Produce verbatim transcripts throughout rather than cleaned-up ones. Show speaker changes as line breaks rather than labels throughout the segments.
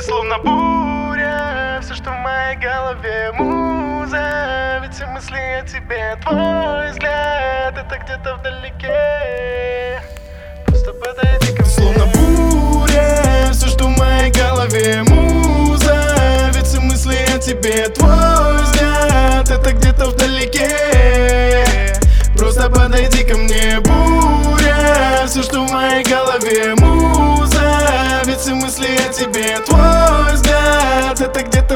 словно буря, все, что в моей голове муза. Ведь все мысли о тебе, твой взгляд, это где-то вдалеке. Просто подойди ко мне.
Словно буря, все, что в моей голове муза. Ведь все мысли о тебе, твой взгляд, это где-то вдалеке. Просто подойди ко мне, буря, все, что в моей голове муза. Ведь все мысли о тебе, твой взгляд, это где-то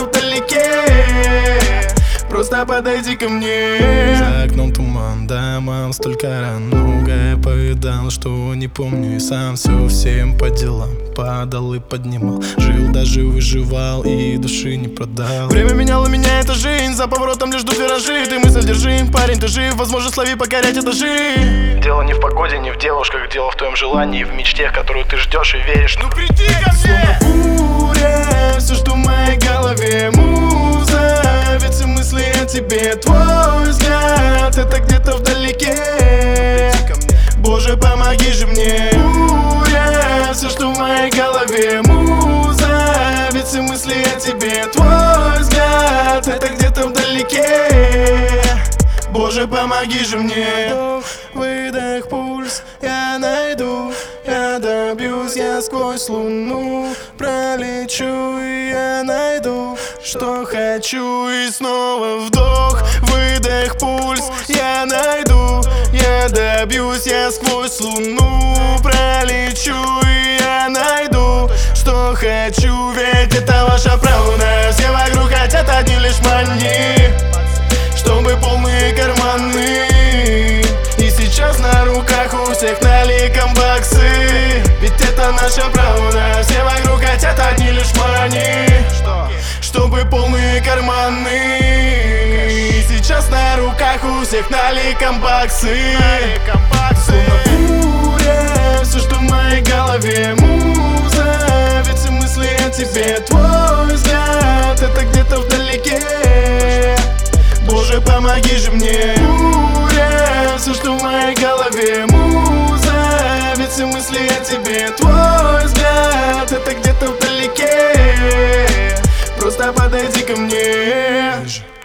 вдалеке. Просто подойди ко мне. За окном туман, домам столько ран. Многое повидал, что не помню. И сам все всем по делам падал и поднимал. Жил, даже выживал и души не продал. Время меняло меня, это жизнь. За поворотом лишь ждут виражи. Ты мысль держи, парень, ты жив. Возможно, слови покорять этажи.
Дело не в погоде, не в девушках. Дело в твоем желании, в мечте, которую ты ждешь и веришь.
Ну приди ко мне. Словно буря, все, что в моей голове муза. Ведь все мысли о тебе, твой взгляд, это где-то вдалеке. Боже, помоги же мне, буря, все, что в моей голове муза. Ведь все мысли о тебе, твой взгляд, это где-то вдалеке. Боже, помоги же мне. Вдох, выдох, пульс, я найду. Я добьюсь, я сквозь луну пролечу, и я найду, что хочу. И снова вдох, выдох, пульс, я найду. Я добьюсь, я сквозь луну пролечу, и я найду, что хочу. Ведь это ваша правда, все вокруг хотят одни лишь маньи, чтобы полные карманы. И сейчас на руках у всех наликом баксы. Ведь это наша правда, все вокруг хотят одни лишь мани, чтобы полные карманы. И сейчас на руках у всех наликом баксы. Словно буря, все, что в моей голове муза. Ведь все мысли о тебе, твой взгляд, это где-то вдалеке. Боже, помоги же мне, буря, все, что в моей голове муза. Ведь все мысли о тебе, твой взгляд, это где-то вдалеке. Просто подойди ко мне.